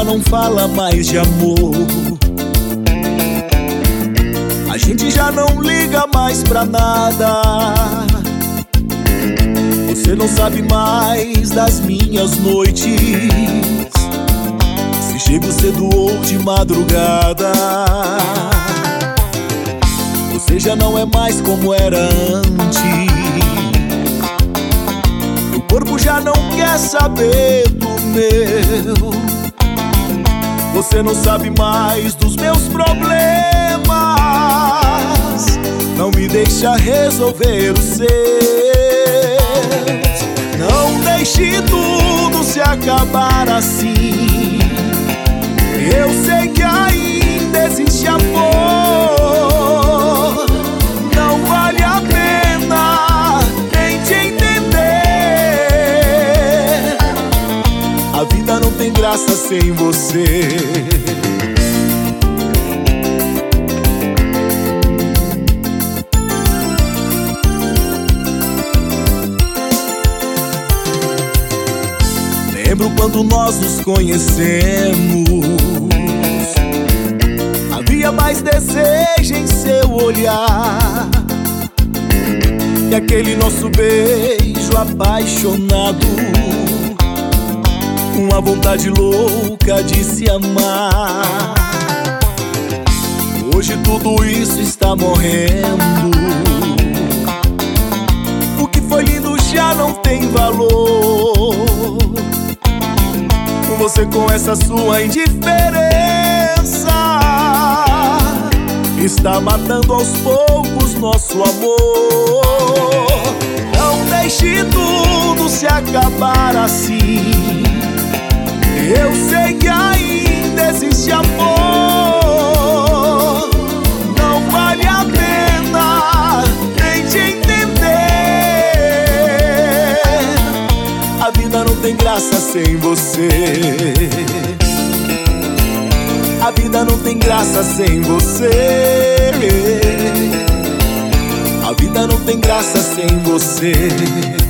não fala mais de amor. A gente já não liga mais pra nada. Você não sabe mais das minhas noites, se chego cedo ou de madrugada. Você já não é mais como era antes. Meu corpo já não quer saber do meu. Você não sabe mais dos meus problemas. Não me deixa resolver os seus. Não deixe tudo se acabar assim. Eu sei que ainda existe amor. Não vale a pena nem te entender. A vida não tem graça sem você. Lembro quando nós nos conhecemos. Havia mais desejo em seu olhar que aquele nosso beijo apaixonado, uma vontade louca de se amar. Hoje tudo isso está morrendo. O que foi lindo já não tem valor. Você com essa sua indiferença está matando aos poucos nosso amor. Não deixe tudo se acabar assim. Eu sei que ainda existe amor. Não vale a pena nem te entender. A vida não tem graça sem você. A vida não tem graça sem você. A vida não tem graça sem você.